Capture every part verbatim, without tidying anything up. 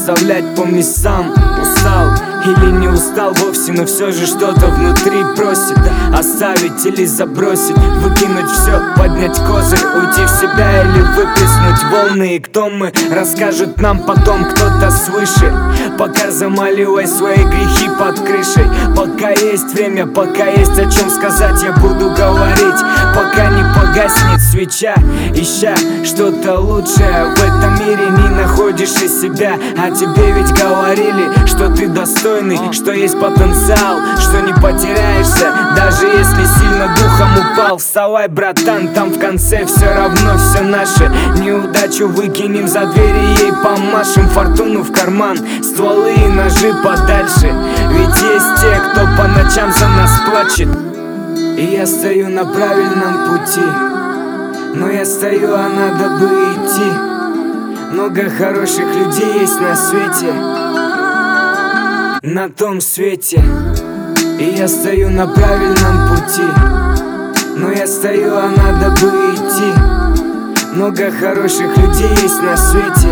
оставлять, помни сам. Устал или не устал вовсе, но все же что-то внутри просит оставить или забросить, выкинуть все, поднять козырь, уйти в себя или выплеснуть волны. И кто мы, расскажет нам потом кто-то свыше. Пока замаливай свои грехи под крышей. Пока есть время, пока есть о чем сказать, я буду говорить, пока не погаснет свеча. Ища что-то лучшее в этом мире, не находишь и себя. А тебе ведь говорили, что ты достойный, что есть потенциал, что не потеряешься, даже если сильно духом упал. Вставай, братан, там в конце все равно все наше. Неудачу выкинем за дверь и ей помашем. Фортуну в карман, стволы и ножи подальше. Ведь есть те, кто по ночам за нас плачет. И я стою на правильном пути, но я стою, а надо бы идти. Много хороших людей есть на свете, на том свете. И я стою на правильном пути, но я стою, а надо бы идти. Много хороших людей есть на свете,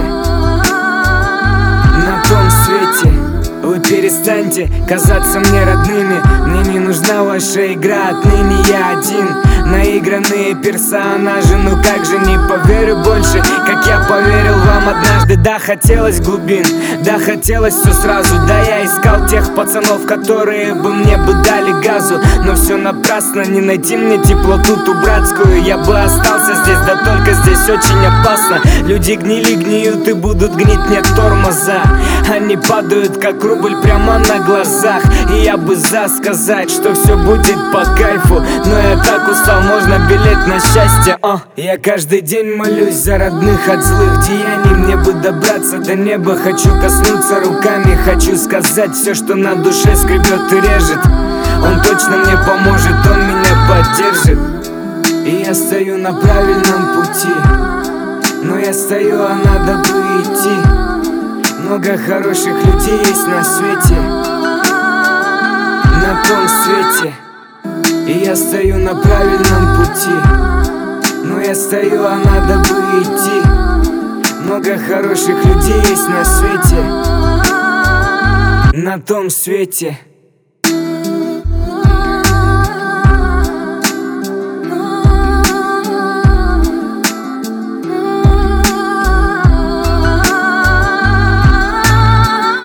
на том свете. Вы перестаньте казаться мне родными. Мне не нужна ваша игра, отныне я один. Наигранные персонажи, ну как же не поверю больше, как я поверил вам однажды. Да, хотелось глубин, да, хотелось все сразу. Да, я искал тех пацанов, которые бы мне бы дали газу. Но все напрасно, не найти мне теплоту ту братскую. Я бы остался здесь, да только здесь очень опасно. Люди гнили, гниют и будут гнить, нет тормоза. Они падают как рубль прямо на глазах. И я бы за сказать, что все будет по кайфу, но я так устал, можно билет на счастье. О, я каждый день молюсь за родных от злых деяний. Мне бы добраться до неба, хочу коснуться руками. Хочу сказать все, что на душе скребет и режет. Он точно мне поможет, он меня поддержит. И я стою на правильном пути, но я стою, а надо бы идти. Много хороших людей есть на свете, на том свете. И я стою на правильном пути, но я стою, а надо бы идти. Много хороших людей есть на свете, на том свете.